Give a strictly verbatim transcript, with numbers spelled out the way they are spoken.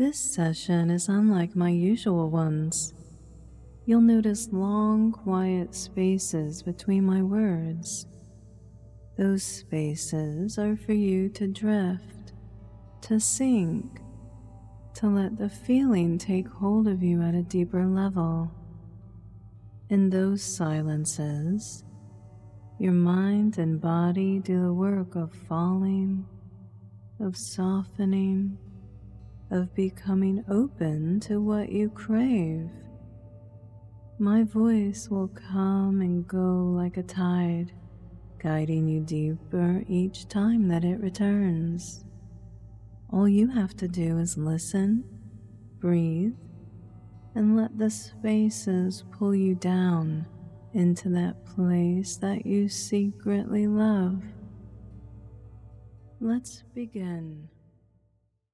This session is unlike my usual ones. You'll notice long, quiet spaces between my words. Those spaces are for you to drift, to sink, to let the feeling take hold of you at a deeper level. In those silences, your mind and body do the work of falling, of softening, of becoming open to what you crave. My voice will come and go like a tide, guiding you deeper each time that it returns. All you have to do is listen, breathe, and let the spaces pull you down into that place that you secretly love. Let's begin.